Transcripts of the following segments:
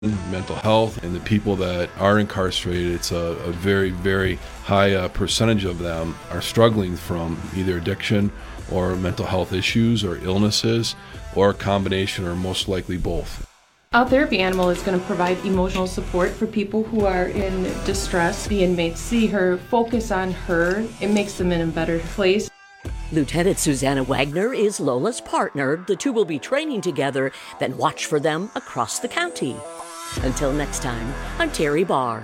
mental health, and the people that are incarcerated, it's a very, very high percentage of them are struggling from either addiction or mental health issues or illnesses, or a combination, or most likely both. Our therapy animal is going to provide emotional support for people who are in distress. The inmates see her, focus on her. It makes them in a better place. Lieutenant Susanna Wagner is Lola's partner. The two will be training together, then watch for them across the county. Until next time, I'm Terry Barr.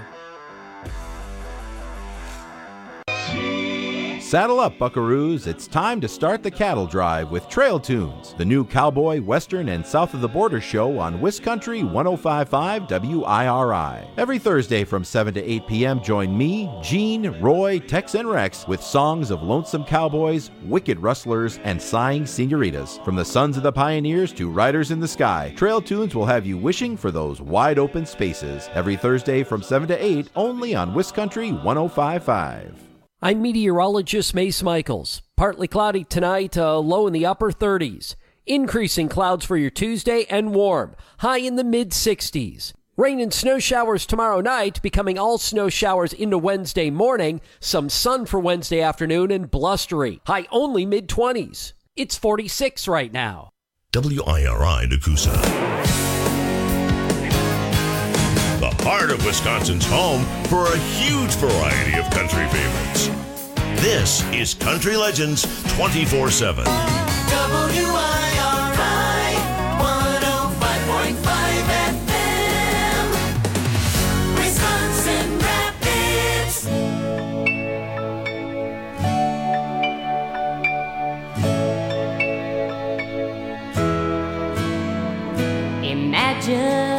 Saddle up, buckaroos. It's time to start the cattle drive with Trail Tunes, the new cowboy, western, and south of the border show on Wiscountry 105.5 WIRI. Every Thursday from 7 to 8 p.m., join me, Gene, Roy, Tex, and Rex with songs of lonesome cowboys, wicked rustlers, and sighing senoritas. From the sons of the pioneers to riders in the sky, Trail Tunes will have you wishing for those wide open spaces. Every Thursday from 7 to 8, only on Wiscountry 105.5. I'm meteorologist Mace Michaels. Partly cloudy tonight, low in the upper 30s. Increasing clouds for your Tuesday and warm, high in the mid-60s. Rain and snow showers tomorrow night, becoming all snow showers into Wednesday morning. Some sun for Wednesday afternoon and blustery, high only mid-20s. It's 46 right now. WIRI Nakusa. The heart of Wisconsin's home for a huge variety of country favorites. This is Country Legends 24/7. WIRI 105.5 FM, Wisconsin Rapids. Imagine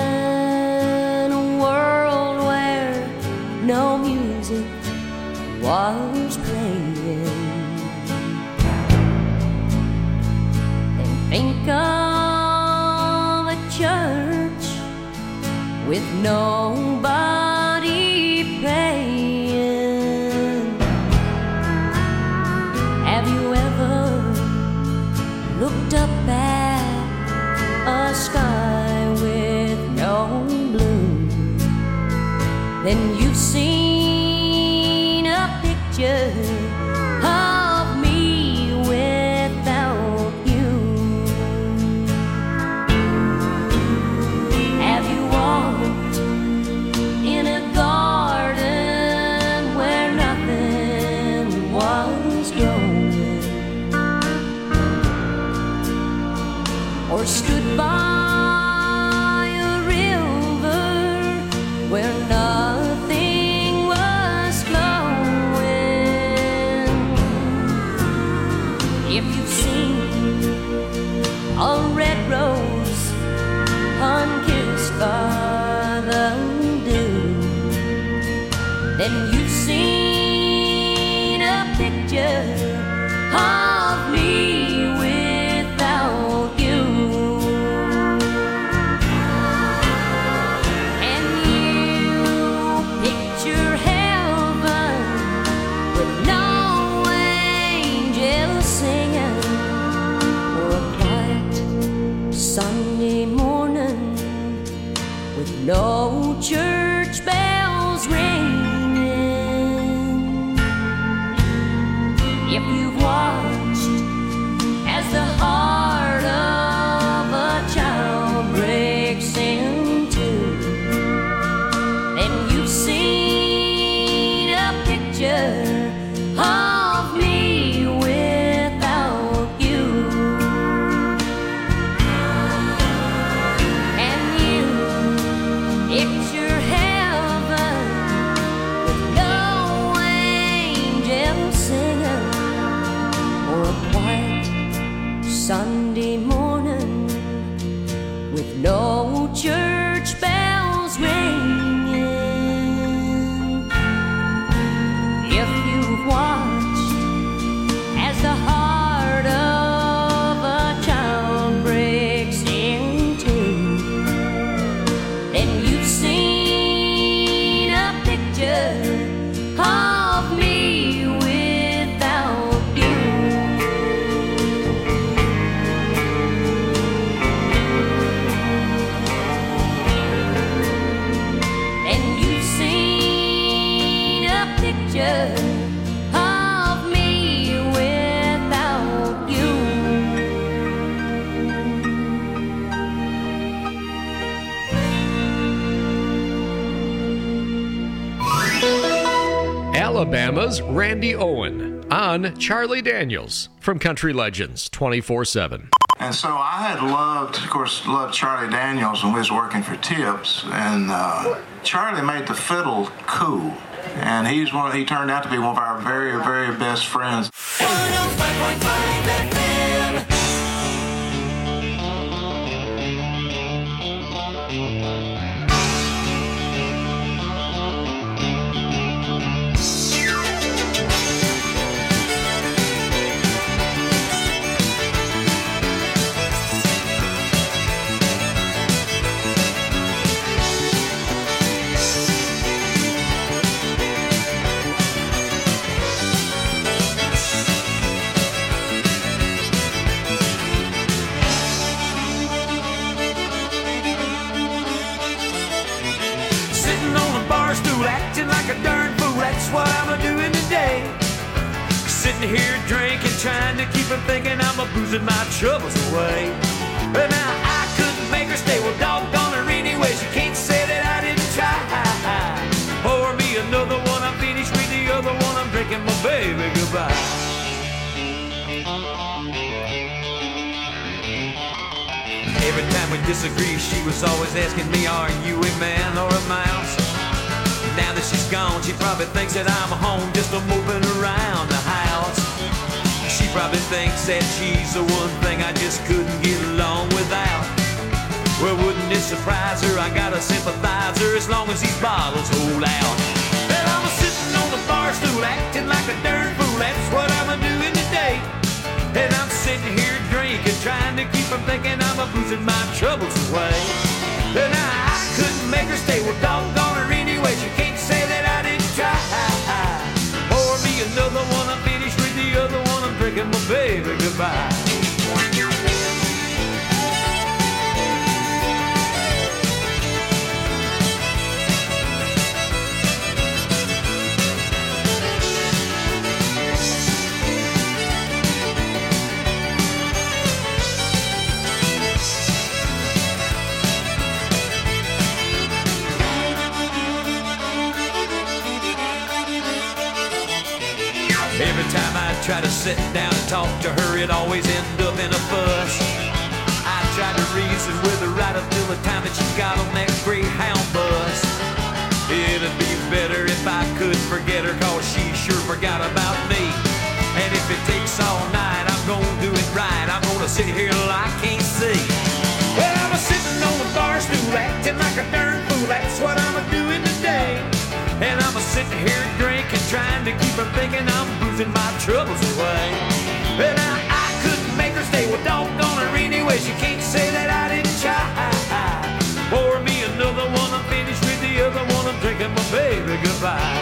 no music was playing, then think of a church with nobody praying. Have you ever looked up at a sky with no blue? Then you've seen a picture of me without you. Have you walked in a garden where nothing was growing? Or stood by a river where nothing was flowing? If you've seen a red rose unkissed by the dew, then you've seen a picture of me without you. Sunday morning with no church bells ringing. If you've watched as the heart of a child breaks in two, then you've seen a picture of me without you. Picture heaven picture of me without you. Alabama's Randy Owen on Charlie Daniels from Country Legends 24/7. And so I had loved Charlie Daniels when we was working for Tips, and Charlie made the fiddle cool, and he turned out to be one of our very, very best friends. 105.5 FM. What I'm doing today, sitting here drinking, trying to keep from thinking I'm boozing my troubles away. But now I couldn't make her stay, well doggone her anyway. She can't say that I didn't try. Pour me another one, I'm finished with the other one. I'm drinking my baby goodbye. Every time we disagree, she was always asking me, are you a man or a mouse? Now that she's gone, she probably thinks that I'm home just a moving around the house. She probably thinks that she's the one thing I just couldn't get along without. Well, wouldn't it surprise her? I got a sympathizer as long as these bottles hold out. Well, I'm sitting on the bar stool acting like a darn fool. That's what I'm doing today. And I'm sitting here drinking, trying to keep from thinking I'm boozing my troubles away. And I couldn't make her stay, well doggone her anyway. She can't say that I didn't try. Pour me another one, I'm finished with the other one. I'm drinking my baby goodbye. Every time I try to sit down and talk to her, it always ends up in a fuss. I tried to reason with her right up till the time that she got on that Greyhound bus. It'd be better if I could forget her, cause she sure forgot about me. And if it takes all night, I'm gonna do it right. I'm gonna sit here till I can't see. Well, I'm sitting on the bar stool acting like a darn fool. That's what I'm doing today. And I'm sitting here drinking, trying to keep from thinking I'm boozing my troubles away. Well, now I couldn't make her stay, well doggone her anyway. She can't say that I didn't try. Pour me another one, I'm finished with the other one. I'm drinking my baby goodbye.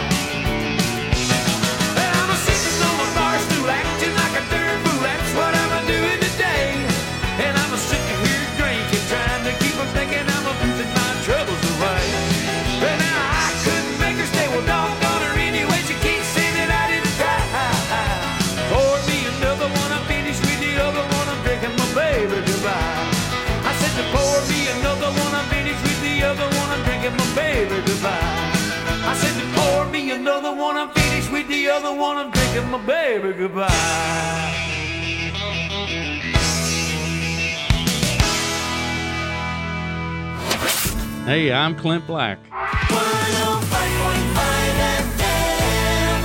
Well, I'm sitting on the bar stool acting like a darn fool. That's what I'm doing today. And I'm sitting here drinking, trying to keep from thinking I'm boozing my troubles away. Well, now I couldn't make her stay, well doggone her anyway. She can't say that I didn't try. Pour me another one, I'm finished with the other one. I'm drinking my baby goodbye. I said to pour me another one, I'm finished with the other one. I'm drinking my baby goodbye. I said to pour me another one, I'm finished with the other one. I'm drinking my baby goodbye. Hey, I'm Clint Black. 105.5 FM.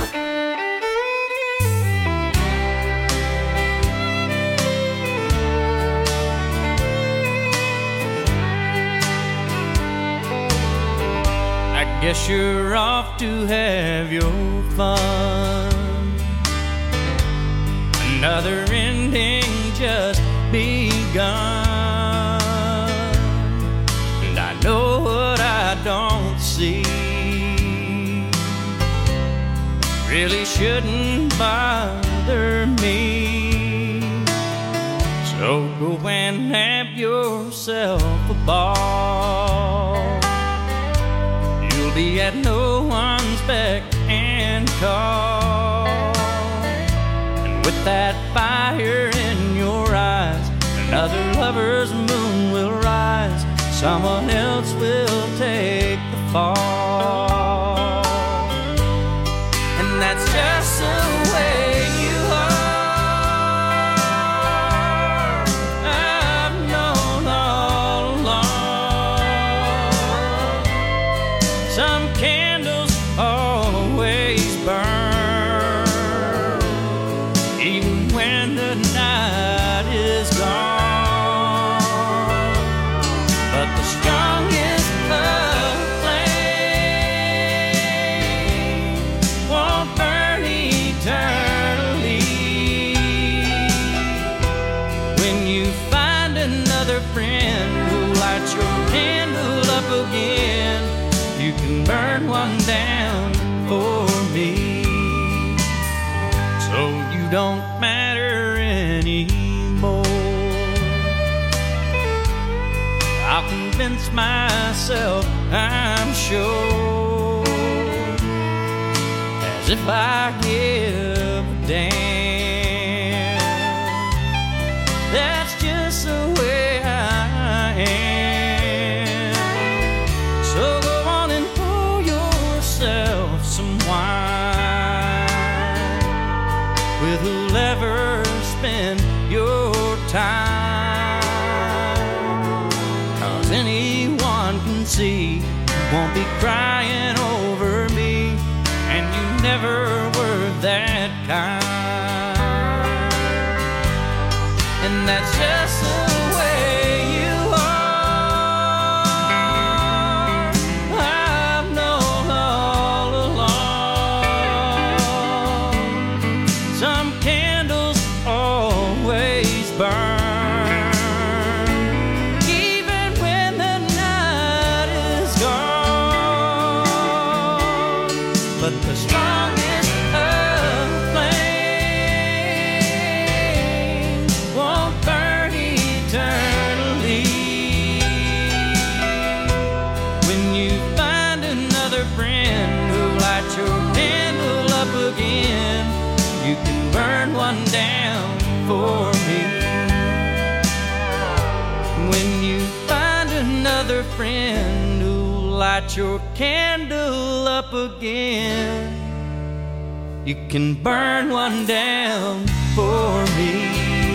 I guess you're off to have your fun. Another ending just begun. And I know what I don't see really shouldn't bother me. So go and have yourself a ball. You'll be at no one's beck and call. And with that fire in your eyes, another lover's moon will rise. Someone else will take the fall. And that's just the way you are. I've known all along. Some candles always burn, even when the night is gone. But the strongest love flame won't burn eternally. When you find another friend who lights your candle up again, you can burn one down for me. So you don't matter anymore. I'll convince myself, I'm sure, as if I give a damn. That's just the way I am. So go on and pour yourself some wine with who'll ever spend your time. Anyone can see you won't be crying over me, and you never were that kind. And that's just the way you are. I've known all along. Some candles always burn, but the strongest of flames won't burn eternally. When you find another friend who lights your candle up again, you can burn one down for me. When you find another friend who lights your candle up again, you can burn one down for me.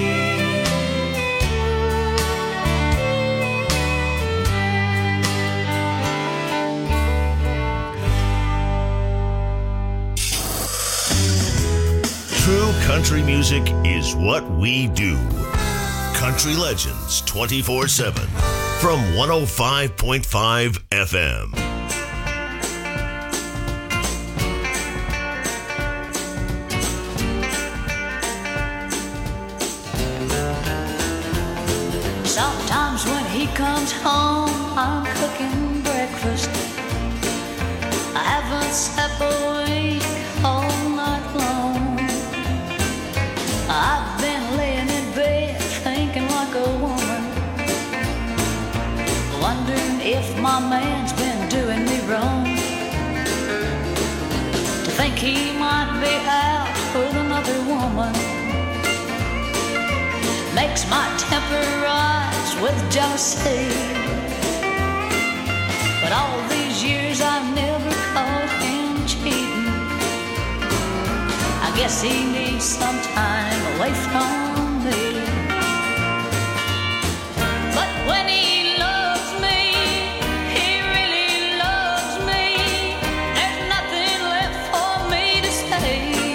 True country music is what we do. Country Legends 24/7 from 105.5 FM. Sometimes when he comes home, I'm cooking breakfast. I haven't slept awake all night long. I've been laying in bed thinking like a woman, wondering if my man's been doing me wrong. To think he might be out with another woman makes my temper rise with jealousy. But all these years I've never caught him cheating. I guess he needs some time away from me. But when he loves me, he really loves me. There's nothing left for me to say.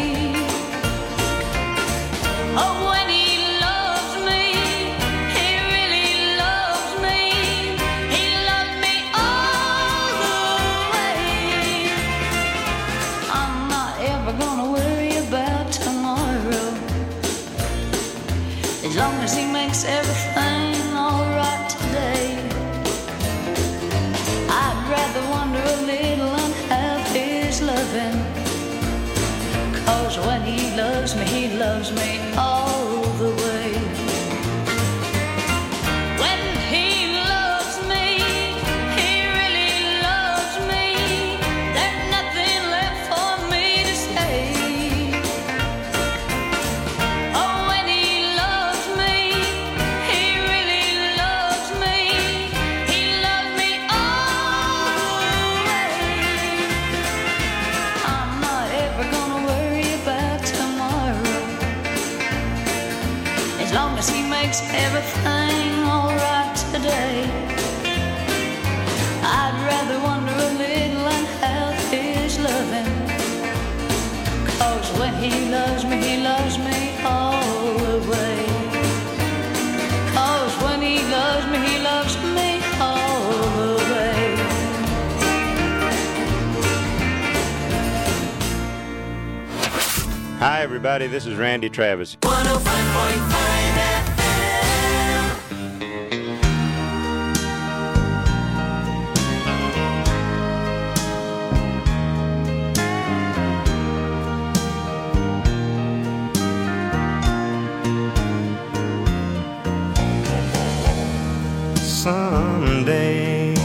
Oh, when he loves me, he really loves me. He loves me all the way. I'm not ever gonna worry about tomorrow, as long as he makes everything alright today. I'd rather wonder a little and have his loving, 'cause when he loves me all the way. When he loves me, he really loves me. There's nothing left for me Is everything alright today? I'd rather wonder a little and help his loving. 'Cause when he loves me all the way. 'Cause when he loves me all the way. Hi, everybody. This is Randy Travis. 105.5 FM. Someday,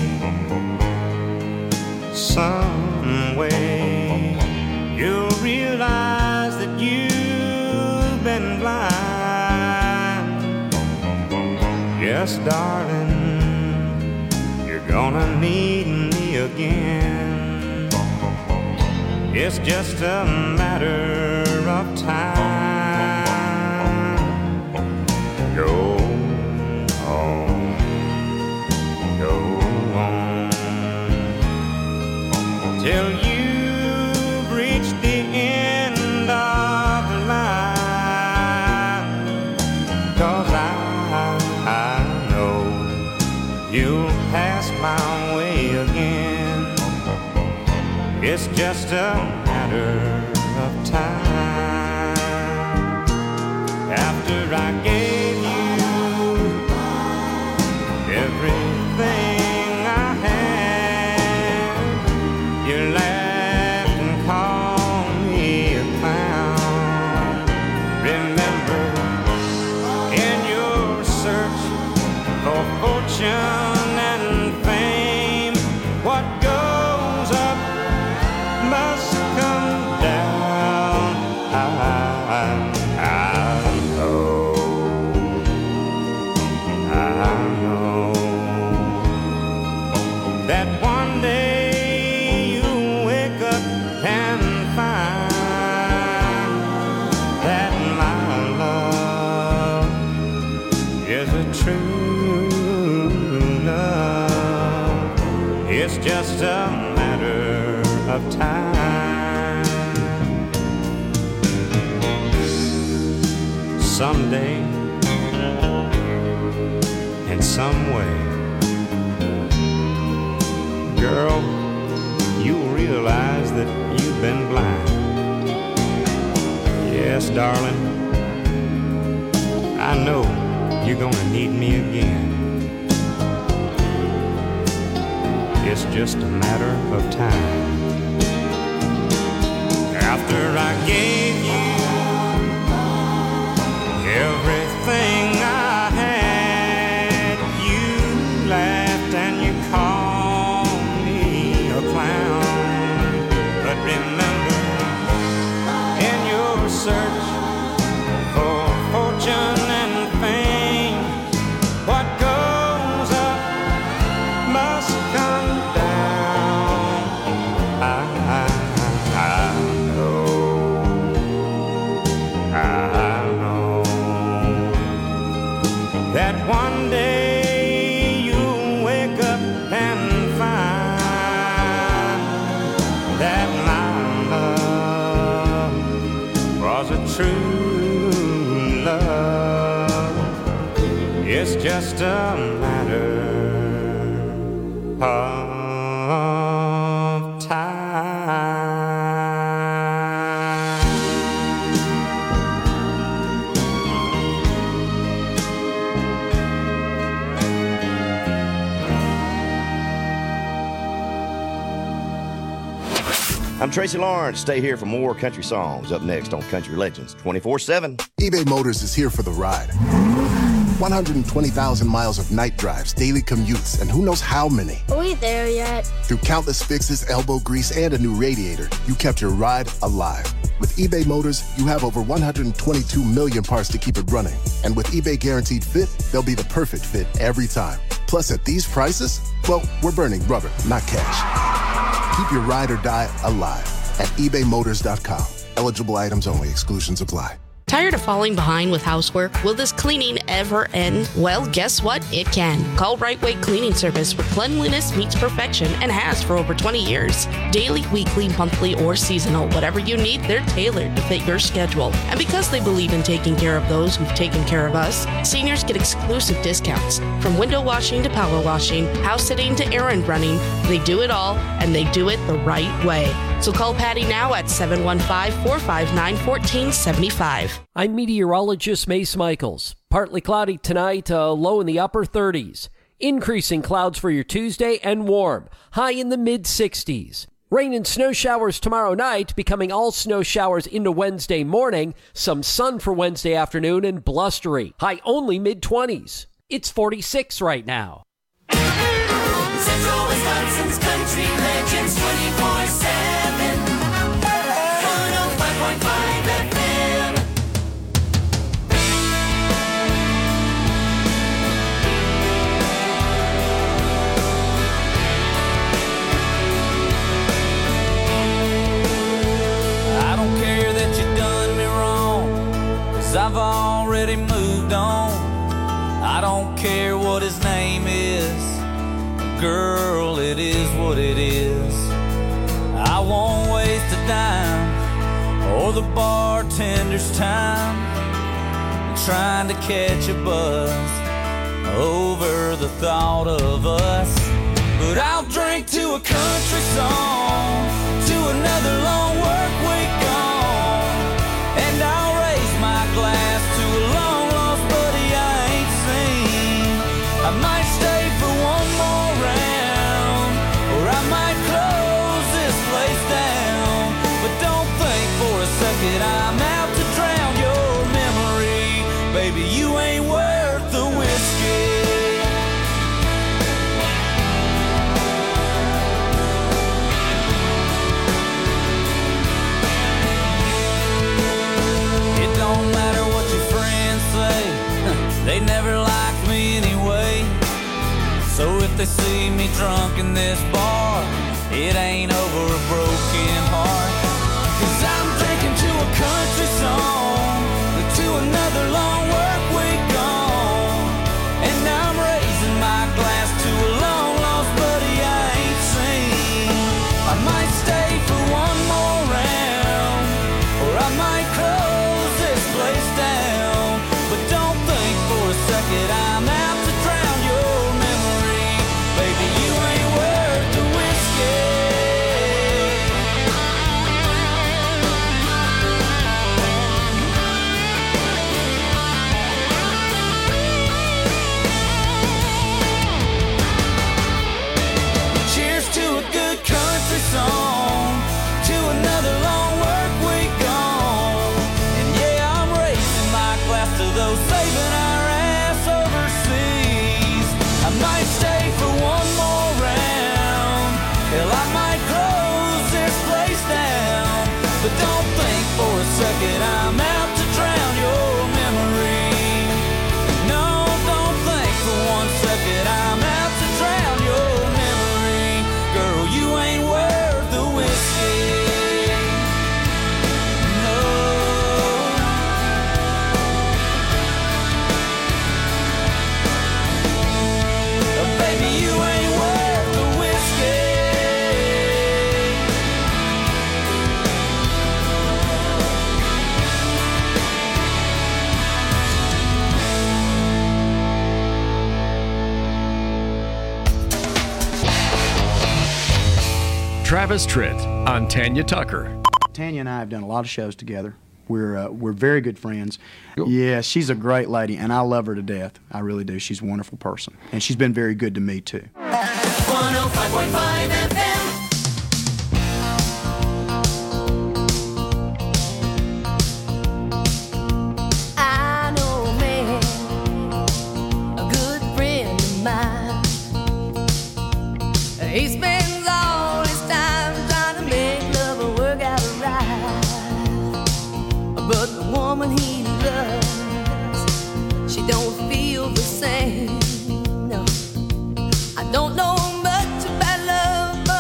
some way, you'll realize that you've been blind. Yes, darling, you're gonna need me again. It's just a matter of time. Go on, go on, till you've reached the end of the line. 'Cause I know you'll pass my way again. It's just a matter of time. After I gave you everything I had, you laughed and called me a clown. Remember, in your search for fortune and fame, what goes up must come down. I know that one day you'll wake up and find that my love is a true love. It's just a matter of time. Someday, in some way, girl, you'll realize that you've been blind. Yes, darling, I know you're gonna need me again. It's just a matter of time. After I gave you everything I had, you laughed and you called me a clown. But remember, in your search for fortune and fame, what goes up must come down. I know that one day you'll wake up and find that my love was a true love. It's just a matter of time. I'm Tracy Lawrence. Stay here for more country songs. Up next on Country Legends 24/7. eBay Motors is here for the ride. 120,000 miles of night drives, daily commutes, and who knows how many. Are we there yet? Through countless fixes, elbow grease, and a new radiator, you kept your ride alive. With eBay Motors, you have over 122 million parts to keep it running. And with eBay Guaranteed Fit, they'll be the perfect fit every time. Plus, at these prices, well, we're burning rubber, not cash. Keep your ride or die alive at ebaymotors.com. Eligible items only. Exclusions apply. Tired of falling behind with housework? Will this cleaning ever end? Well, guess what? It can. Call Right Way Cleaning Service, where cleanliness meets perfection and has for over 20 years. Daily, weekly, monthly, or seasonal, whatever you need, they're tailored to fit your schedule. And because they believe in taking care of those who've taken care of us, seniors get exclusive discounts. From window washing to power washing, house sitting to errand running, they do it all, and they do it the right way. So call Patty now at 715-459-1475. I'm meteorologist Mace Michaels. Partly cloudy tonight, low in the upper 30s. Increasing clouds for your Tuesday and warm, high in the mid-60s. Rain and snow showers tomorrow night, becoming all snow showers into Wednesday morning. Some sun for Wednesday afternoon and blustery, high only mid-20s. It's 46 right now. Central Wisconsin's Country Legends 24/7. 105.5 FM. I don't care that you done me wrong, 'cause I've already moved on. I don't care what his name is, girl, it is what it is. I won't waste a dime or the bartender's time trying to catch a buzz over the thought of us. But I'll drink to a country song, to another long work week gone, and I'll raise my glass to a long lost buddy I ain't seen. I might stay for one more round, or I might close this place down. But don't think for a second I'm out to drown your memory. Baby, you ain't worth the whiskey. It don't matter what your friends say, they never liked me anyway. So if they see me drunk in this bar, it ain't over a broken heart. 'Cause I'm drinking to a country song, to another long work week gone, and I'm raising my glass to a long lost buddy I ain't seen. I might stay for one more round, or I might close this place down. But don't think for a second I'm out to drown your memory. Baby, you ain't worth the whiskey. Cheers to a good country song, to another long work week gone. And yeah, I'm raising my glass to those saving our ass overseas. I might stay for one more round, hell, I might close this place down. But don't think for a second I'm out to drown your memory. No, don't think for one second I'm out to drown your memory. Girl, you ain't worth the whiskey. No. Baby, you ain't worth the whiskey. Travis Tritt on Tanya Tucker. Tanya and I have done a lot of shows together. We're very good friends. Yeah, she's a great lady, and I love her to death. I really do. She's a wonderful person, and she's been very good to me too. 105.5 FM. I know a man, a good friend of mine. He spends all his time trying to make love and work out right. But the woman he loves, she don't feel the same. No, I don't know much about love, but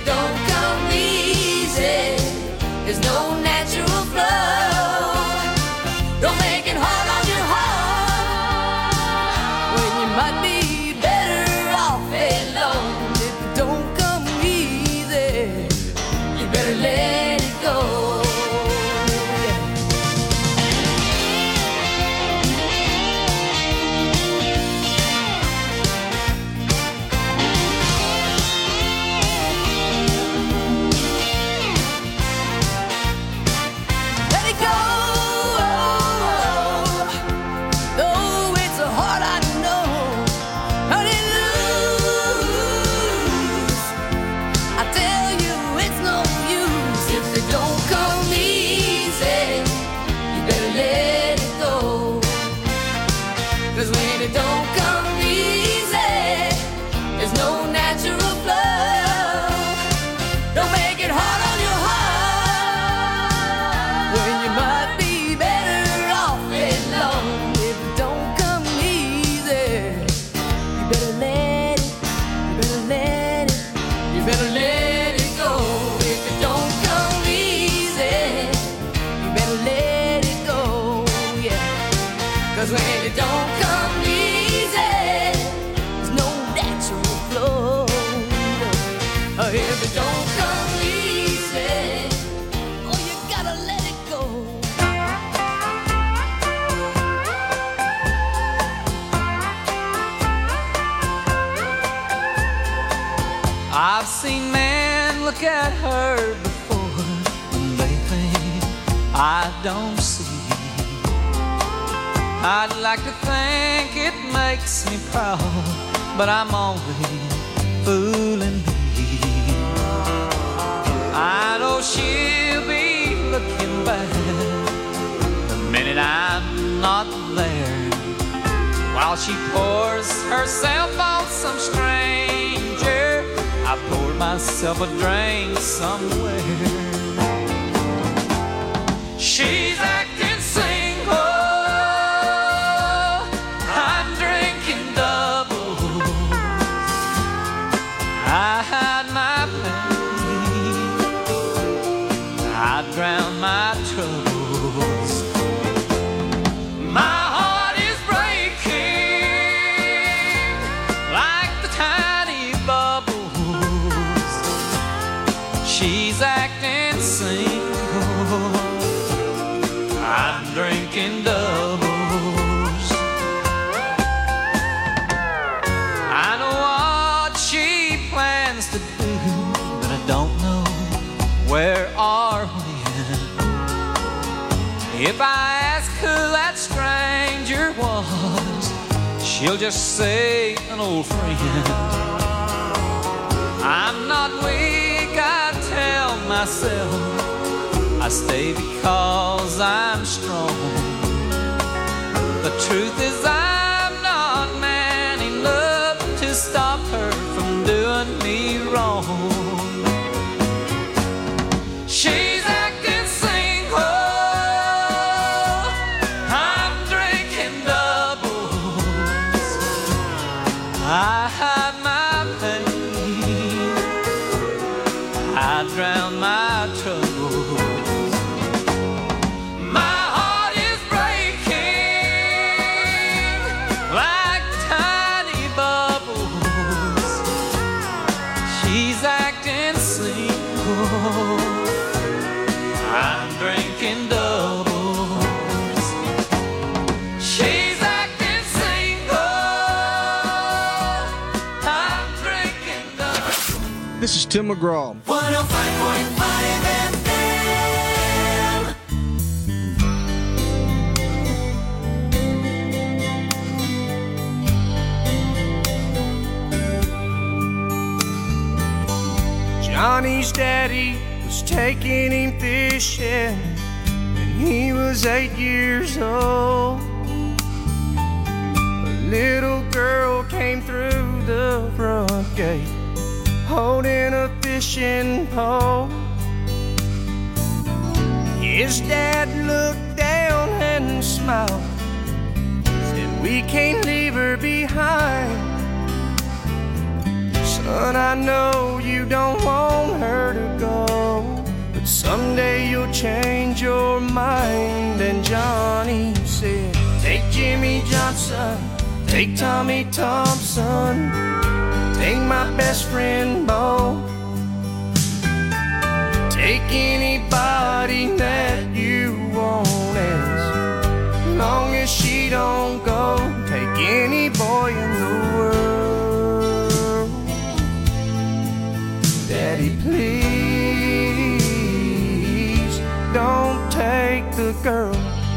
it don't come easy, there's no natural flow. Don't make it hard on your heart when you might be better off alone. If it don't come easy, you better let it go. I've seen men look at her before and they think I don't see. I'd like to think it makes me proud, but I'm only fooling me. I know she'll be looking back the minute I'm not there, while she pours herself on some stranger. I poured myself a drink somewhere. She's acting single, I'm drinking double. I hide my pain, I drown my troubles. My heart is breaking like the tiny bubbles. She's acting single, I'm drinking doubles. I know what she plans to do, but I don't know where or when. If I ask who that stranger was, she'll just say an old friend. I'm not weak, I tell myself. I stay because I'm strong. The truth is I'm not man enough to stop her from doing me wrong. She's acting single, I'm drinking doubles. I hide my pain, I drown my troubles. I'm drinking doubles. She's acting single, I'm drinking doubles. This is Tim McGraw. 105.5 FM. Johnny's daddy was taking him fishing when he was 8 years old. A little girl came through the front gate holding a fishing pole. His dad looked down and smiled, said, "We can't leave her behind. Son, I know you don't want someday you'll change your mind. And Johnny said, take Jimmy Johnson, take Tommy Thompson, take my best friend Bo, take anybody that you want, as long as she don't go. Take any boy in the world. Daddy, please don't take the girl.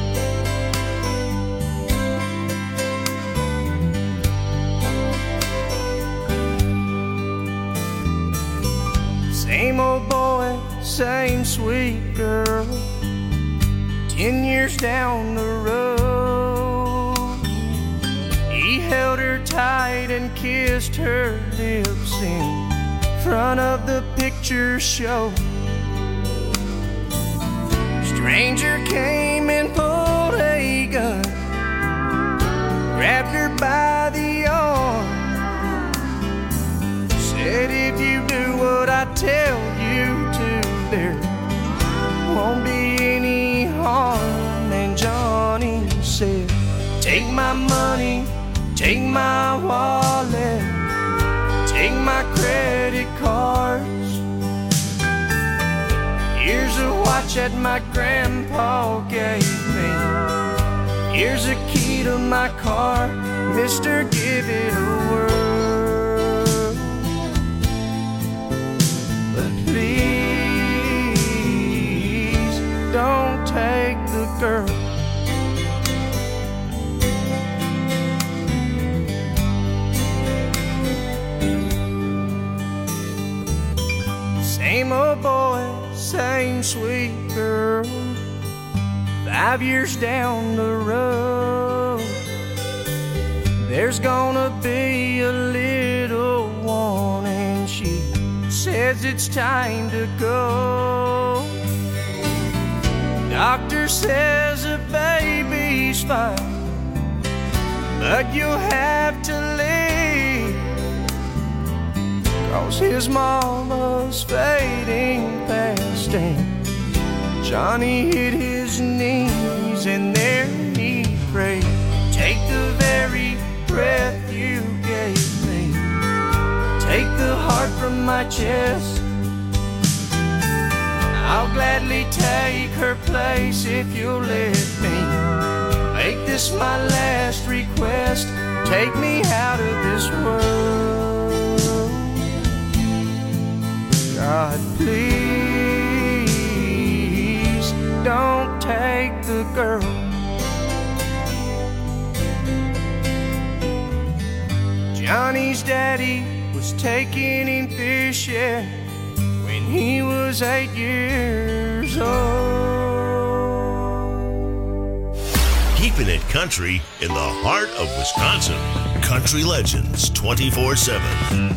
Same old boy, same sweet girl. 10 years down the road, he held her tight and kissed her lips in front of the picture show. Stranger came and pulled a gun, grabbed her by the arm, said, if you do what I tell you to, there won't be any harm. And Johnny said, take my money, take my wallet, take my credit cards. Here's a watch that my grandpa gave me. Here's a key to my car, mister, give it a whirl. But please don't take the girl. Same old boy, same sweet girl. 5 years down the road, there's gonna be a little one, and she says it's time to go. Doctor says the baby's fine, but you'll have to leave, 'cause his mama's fading fast. And Johnny hit his knees and there he prayed, take the very breath you gave me, take the heart from my chest. I'll gladly take her place if you'll let me make this my last request. Take me out of this world. God, please don't take the girl. Johnny's daddy was taking him fishing when he was 8 years old. Keeping it country in the heart of Wisconsin. Country Legends 24/7.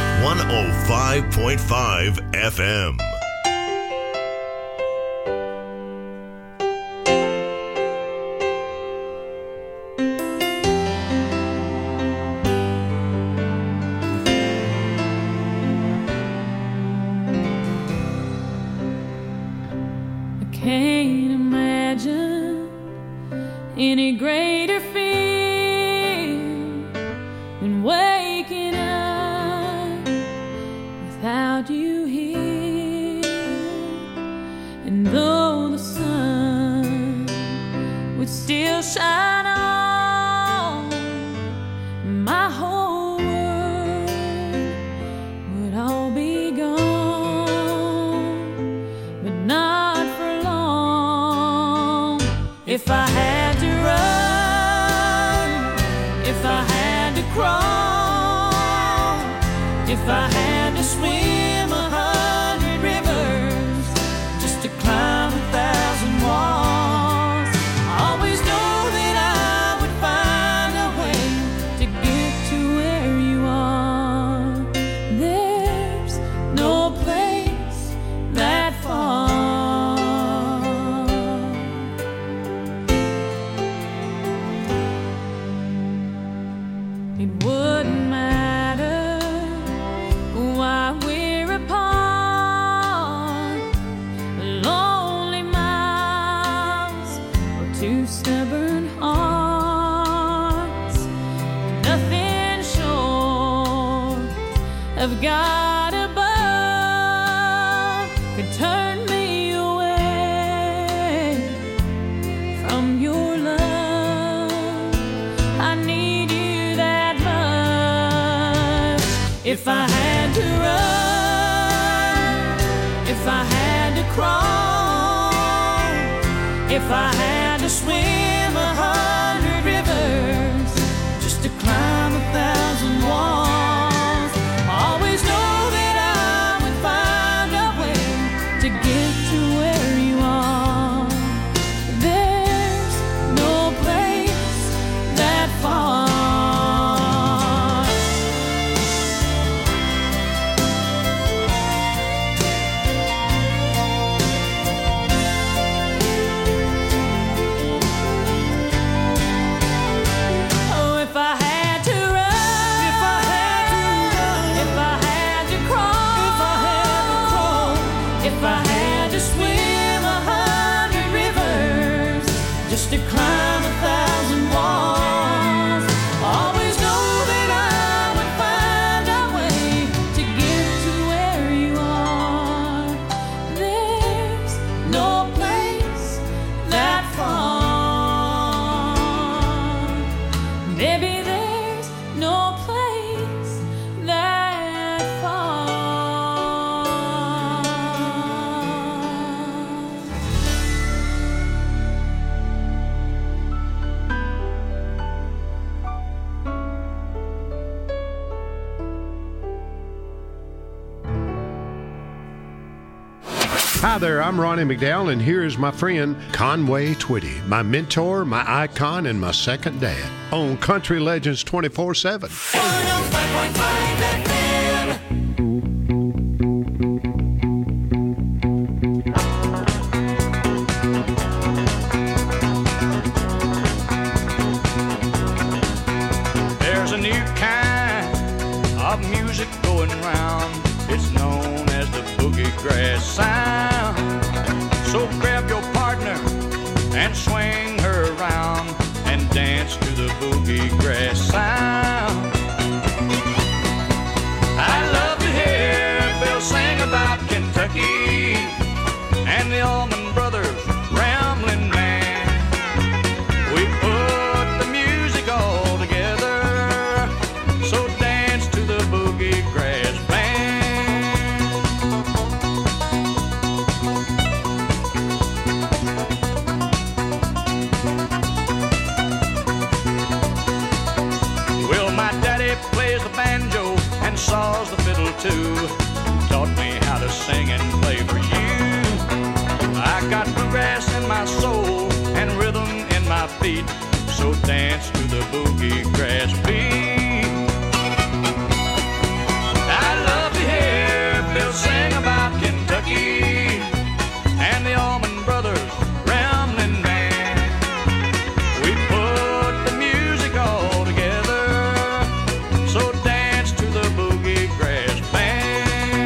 105.5 FM. Can't imagine any greater feeling than waking up without you here. And though the sun would still shine on, my whole world would all be gone, but not for long. If I had to run, if I had to crawl, if I had to swim 100 rivers just to climb 1,000 walls, I always know that I would find a way to get to where you are. There's no place that far. It wouldn't matter why we're apart, of God above could turn me away from your love. I need you that much. If I had to run, if I had to crawl, if I had to swim 100 rivers just to climb 1,000 walls, always know that I would find a way to get to where you are. There's no place that far. Oh, if I had to run, if I had to run, if I had to crawl, if I had to crawl, if I had to swim 100 rivers just to climb 1,000 walls, always know that I would find a way to get to where you are. There's no place that far. Maybe there's no place that far. Hi there, I'm Ronnie McDowell, and here is my friend Conway Twitty, my mentor, my icon, and my second dad on Country Legends 24/7. 105.5 FM. There's a new kind of music going round. It's known as the boogie grass sound. So grab your partner and swing her around and dance to the boogie grass sound. I love to hear Bill sing about Kentucky and the Allman Brothers Ramblin' Man. We put the music all together, so dance to the boogie grass band. Well, my daddy plays the banjo and saws the fiddle too. Taught me how to sing and play for you. I got bluegrass in my soul and rhythm in my feet, so dance to the boogie grass beat. I love to hear Bill sing about Kentucky and the Allman Brothers Ramblin' Man. We put the music all together, so dance to the boogie grass band.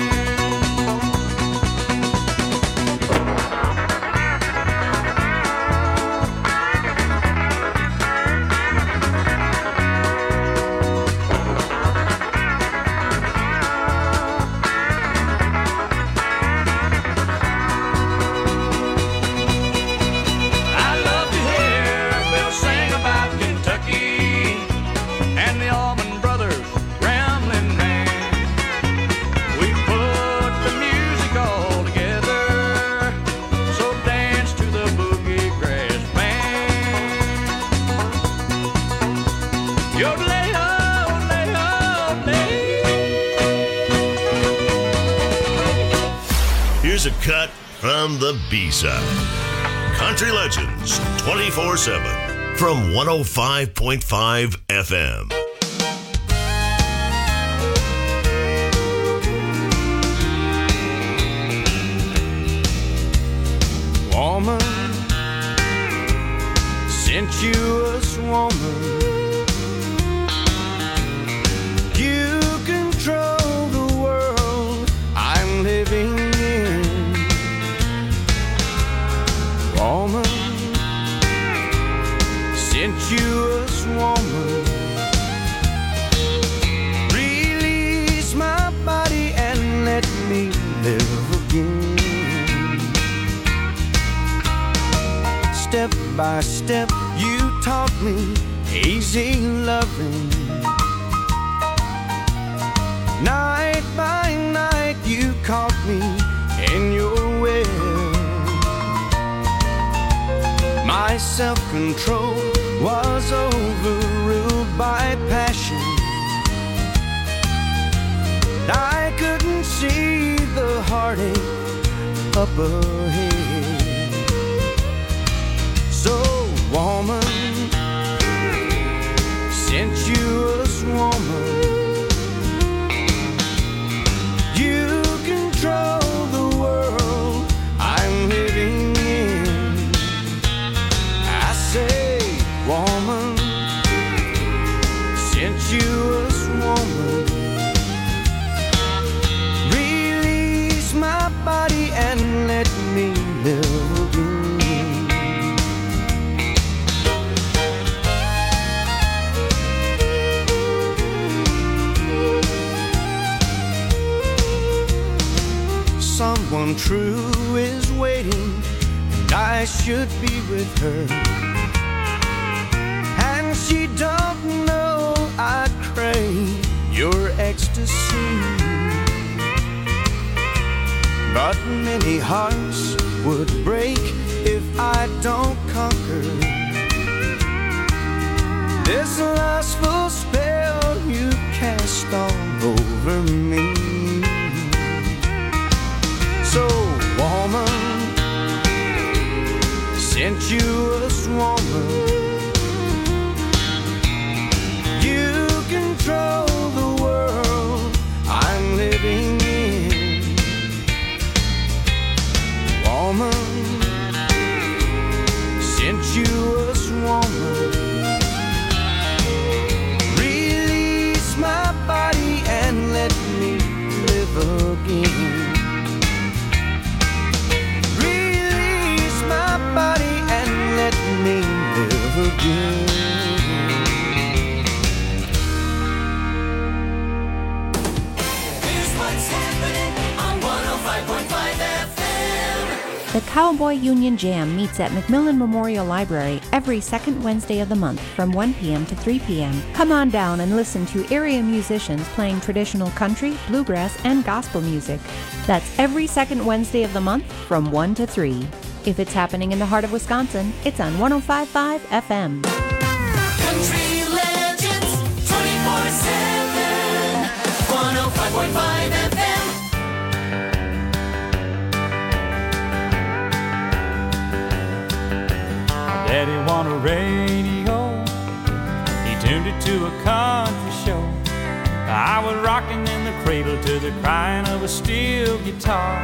I love to hear Bill sing about Kentucky and the Allman Brothers Ramblin' Man. We put the music all together, so dance to the boogie grass band. Here's a cut from the B-side. Country Legends 24/7 from 105.5 FM. Woman, sensuous woman, you control the world I'm living in. Woman, sensuous woman, release my body. by step, you taught me easy loving. Night by night, you caught me in your will. My self-control was overruled by passion. I couldn't see the heartache up ahead. So, woman, sensuous woman, you control the world I'm living in. I say, woman, sensuous woman, release my body and let me live again. Someone true is waiting, and I should be with her. And she don't know I crave your ecstasy. But many hearts would break if I don't conquer this lustful spell you cast all over me. So, woman, sensuous woman, you control the world I'm living in. Woman, sensuous woman, release my body and let me live again. Body and let me live again. Here's what's happening on 105.5 FM. The Cowboy Union Jam meets at McMillan Memorial Library every second Wednesday of the month from 1 p.m. to 3 p.m. Come on down and listen to area musicians playing traditional country, bluegrass, and gospel music. That's every second Wednesday of the month from 1 to 3. If it's happening in the heart of Wisconsin, it's on 105.5 FM. Country Legends 24/7, 105.5 FM. Daddy won a radio, he tuned it to a country show. I was rocking in the cradle to the crying of a steel guitar.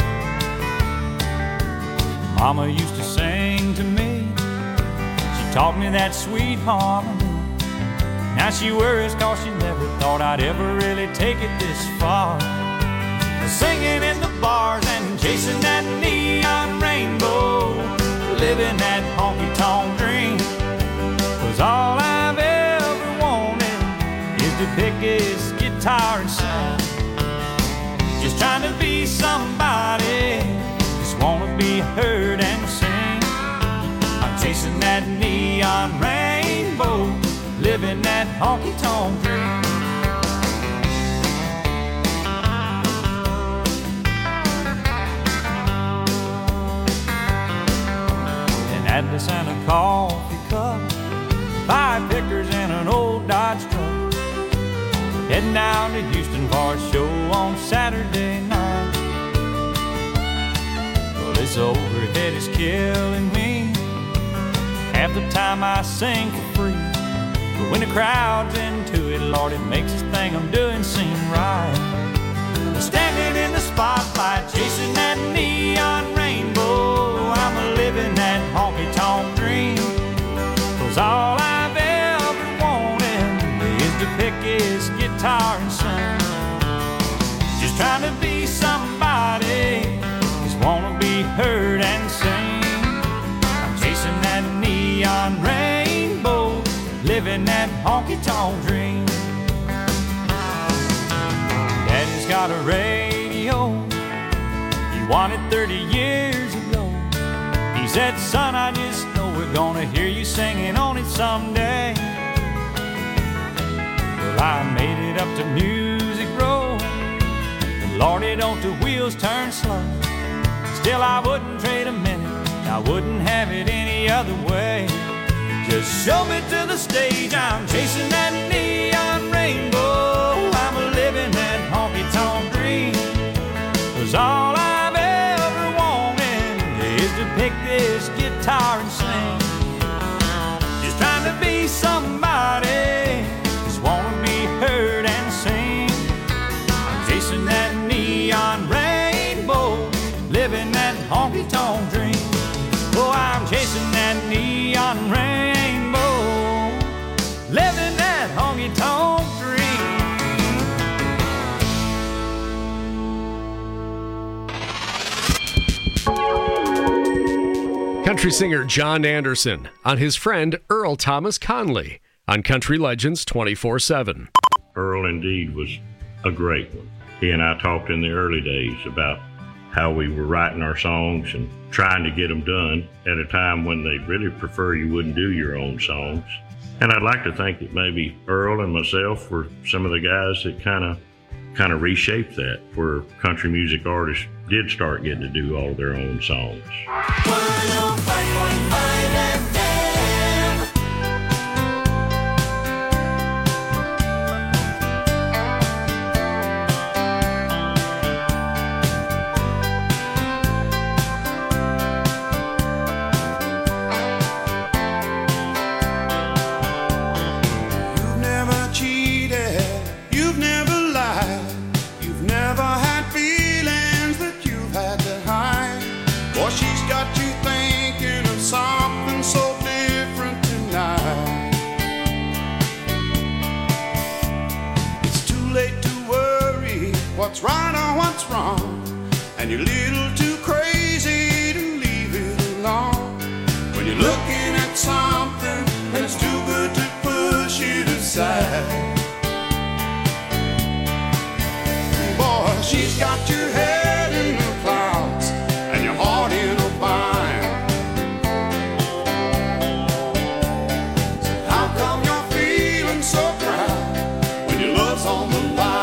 Mama used to sing to me, she taught me that sweet harmony. Now she worries cause she never thought I'd ever really take it this far. Singing in the bars and chasing that neon rainbow, living that honky-tonk dream. 'Cause all I've ever wanted is to pick his guitar and sing. Just trying to be somebody, wanna be heard and sing. I'm chasing that neon rainbow, living that honky-tonk dream. An Atlas and a coffee cup, 5 pickers and an old Dodge truck, heading down to Houston for a show on Saturday night. This overhead is killing me. Half the time I sing for free, but when the crowd's into it, Lord, it makes this thing I'm doing seem right. Standing in the spotlight, chasing that neon rainbow, I'm living that honky-tonk dream. 'Cause all I've ever wanted is to pick his guitar and sing. Just trying to be somebody, wanna be heard and sing. I'm chasing that neon rainbow, living that honky-tonk dream. Daddy's got a radio, he won it 30 years ago. He said, son, I just know we're gonna hear you singing on it someday. Well, I made it up to Music Row, but Lordy, don't the wheels turn slow. Still, I wouldn't trade a minute, I wouldn't have it any other way. Just show me to the stage, I'm chasing that neon rainbow. I'm living that honky-tonk dream, 'cause all I've ever wanted is to pick this guitar and sing. Just trying to be somebody, just wanna be heard and sing. I'm chasing that neon rainbow, living that honky-tonk dream. Oh, I'm chasing that neon rainbow, living that honky-tonk dream. Country singer John Anderson on his friend Earl Thomas Conley on Country Legends 24/7. Earl indeed was a great one. He and I talked in the early days about how we were writing our songs and trying to get them done at a time when they really prefer you wouldn't do your own songs. And I'd like to think that maybe Earl and myself were some of the guys that kind of reshaped that, where country music artists did start getting to do all their own songs. 105.5 FM. You've never cheated, you've never lied, you've never had feelings that you've had to hide. Boy, she's got you thinking of something so different tonight. It's too late to worry what's right or what's wrong, and you're a little too crazy to leave it alone. When you're looking at something and it's too good to push it aside. Boy, she's got your head in the clouds and your heart in a bind. So how come you're feeling so proud when your love's on the line?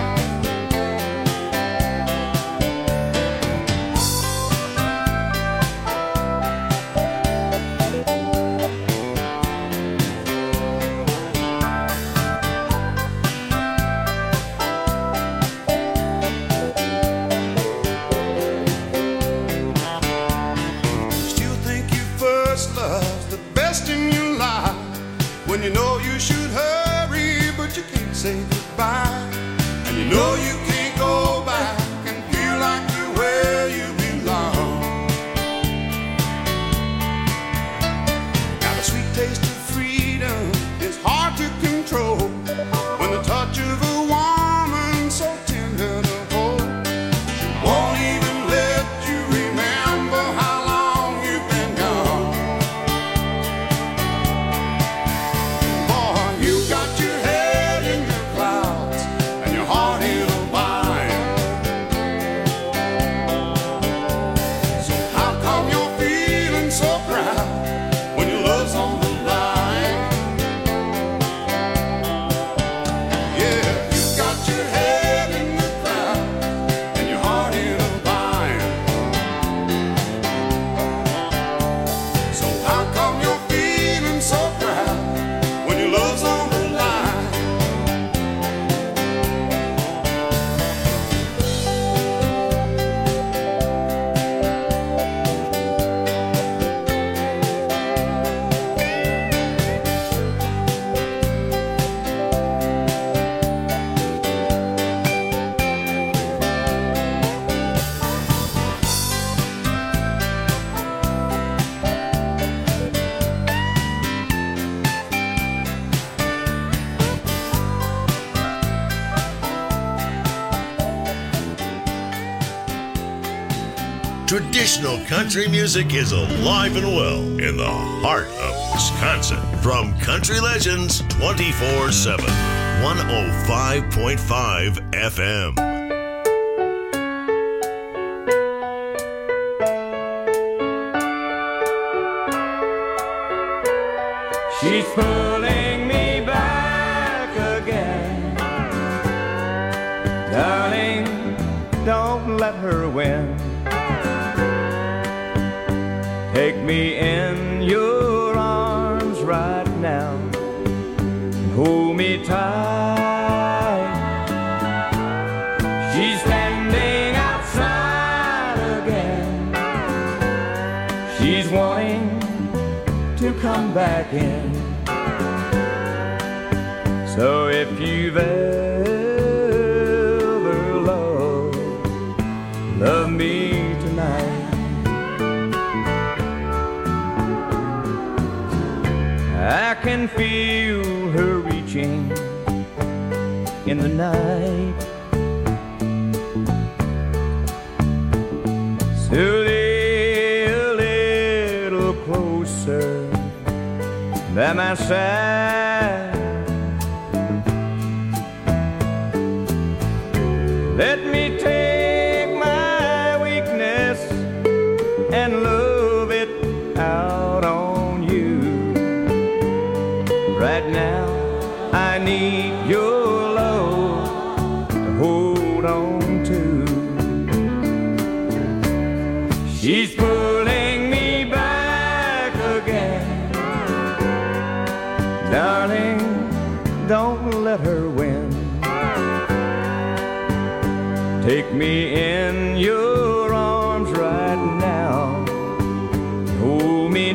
Still think you first love's the best in your life, when you know you should hurry but you can't say goodbye, and you know you can't go back and feel like you're where you belong. Now the sweet taste of freedom is hard to control when the touch of a woman so tender to hold. She won't even let you remember how long you've been gone. Boy, you got your head in the clouds and your heart in a bind. So how come you're feeling so proud when your love's on the line? Yeah, you got your head in the clouds and your heart in a bind. So how come you're feeling so proud when your love's on the line? Traditional country music is alive and well in the heart of Wisconsin. From Country Legends 24/7, 105.5 FM. She's pulling me back again. Darling, don't let her win. Take me in your arms right now and hold me tight. She's standing outside again. She's wanting to come back in. So if you've ever loved me tonight, I can feel her reaching in the night. So lay a little closer by my side. Let me take my weakness and love it out on you. Right now, I need your love to hold on to. She's pulling me back again. Darling, don't let her win. Take me in your arms right now. Hold me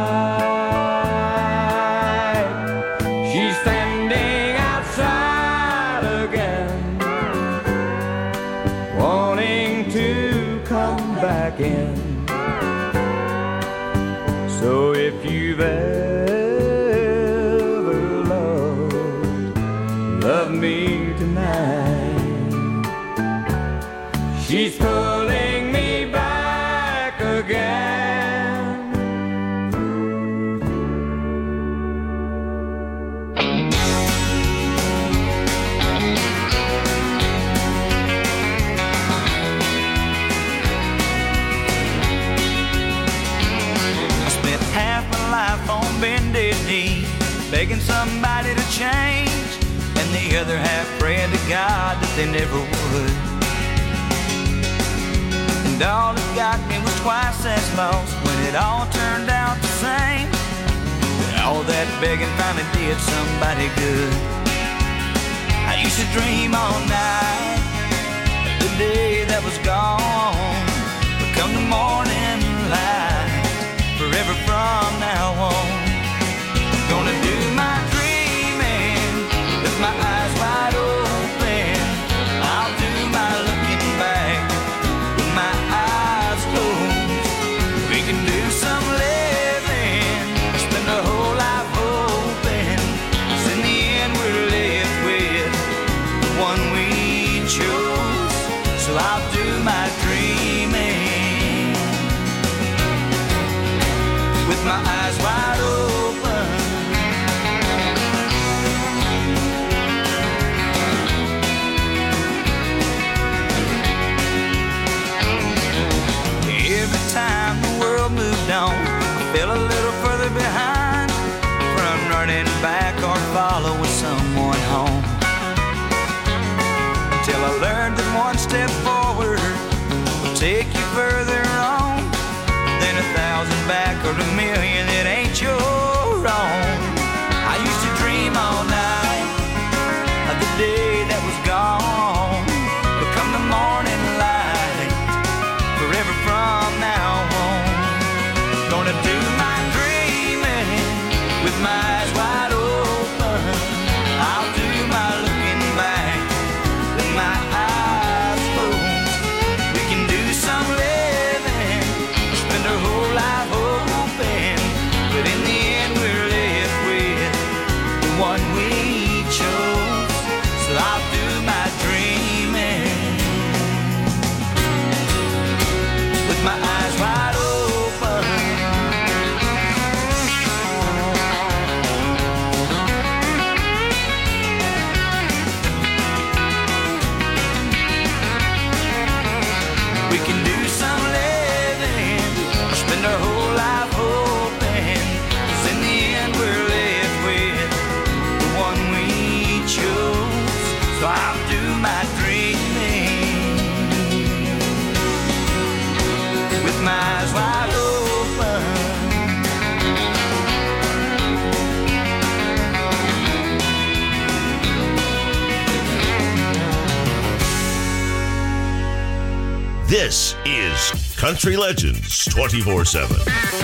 tight. She's standing outside again, wanting to come back in. So if you've ever loved me tonight, she's pulling me back again. I spent half my life on bended knee, begging somebody to change, and the other half praying to God that they never would. And all it got me was twice as lost when it all turned out the same. But all that begging finally did somebody good. I used to dream all night of the day that was gone, but come the morning light, forever from now on, I'm gonna do my dreaming with my eyes wide open. I'll do my looking back with my eyes closed. We can do some living, spend the whole life hoping, 'cause in the end we're left with the one we chose. So I'll do my dreaming with my eyes wide open. Every time the world moved on, I fell a little further behind from running back or following someone home, until I learned that one step forward will take you further on than 1,000 back or 1,000,000 that ain't your own. I used to dream all night of the day that was gone, but come the morning light, forever from now on, gonna do my dreaming with my eyes wide open. I'll do my looking back with my eyes closed. We can do some living, spend our whole life hoping, might treat me with my eyes wide open. This is Country Legends 24/7.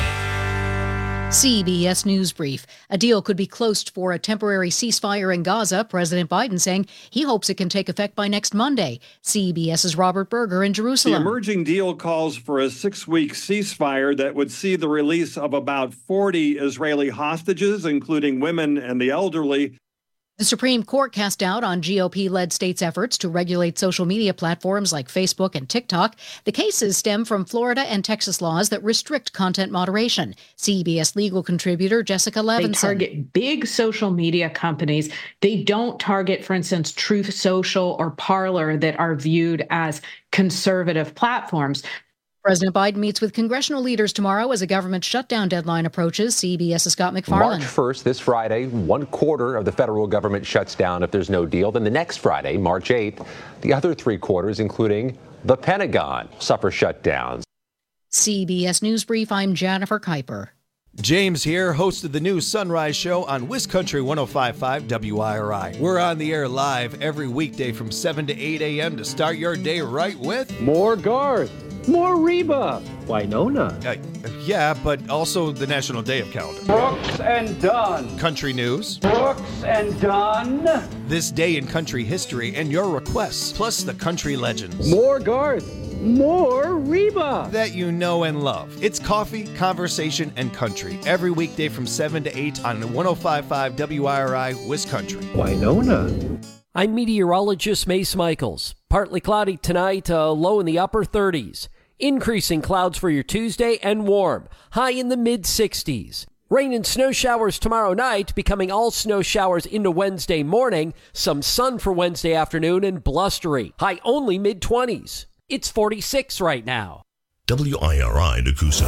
CBS News Brief. A deal could be closed for a temporary ceasefire in Gaza, President Biden saying he hopes it can take effect by next Monday. CBS's Robert Berger in Jerusalem. The emerging deal calls for a 6-week ceasefire that would see the release of about 40 Israeli hostages, including women and the elderly. The Supreme Court cast doubt on GOP-led states' efforts to regulate social media platforms like Facebook and TikTok. The cases stem from Florida and Texas laws that restrict content moderation. CBS legal contributor Jessica Levinson. They target big social media companies. They don't target, for instance, Truth Social or Parler that are viewed as conservative platforms. President Biden meets with congressional leaders tomorrow as a government shutdown deadline approaches. CBS's Scott McFarland. March 1st, this Friday, 1/4 of the federal government shuts down if there's no deal. Then the next Friday, March 8th, the other 3/4, including the Pentagon, suffer shutdowns. CBS News Brief, I'm Jennifer Kuiper. James here, host of the new Sunrise Show on WisCountry 105.5 WIRI. We're on the air live every weekday from 7 to 8 a.m. to start your day right with more Garth, more Reba, Winona. Yeah, but also the National Day of Calendar. Brooks and Dunn. Country news. Brooks and Dunn. This day in country history and your requests, plus the country legends. More Garth, more Reba. That you know and love. It's coffee, conversation, and country. Every weekday from 7 to 8 on 105.5 WIRI, WisCountry. Winona. I'm meteorologist Mace Michaels. Partly cloudy tonight, low in the upper 30s. Increasing clouds for your Tuesday and warm, high in the mid-60s. Rain and snow showers tomorrow night, becoming all snow showers into Wednesday morning. Some sun for Wednesday afternoon and blustery, high only mid-20s. It's 46 right now. WIRI Nakusa.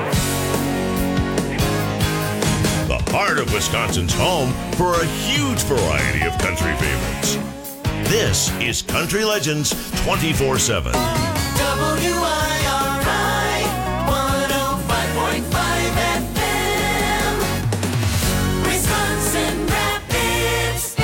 The heart of Wisconsin's home for a huge variety of country favorites. This is Country Legends 24/7. WIRI 105.5 FM, Wisconsin Rapids.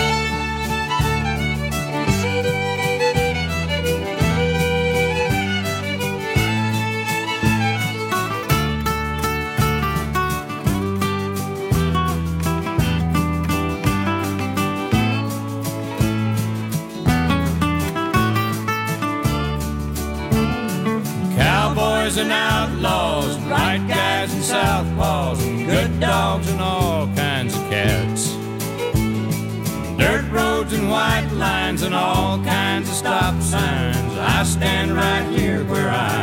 Cowboys and outlaws, and right guys and southpaws, and good dogs and all kinds of cats. Dirt roads and white lines and all kinds of stop signs. I stand right here where I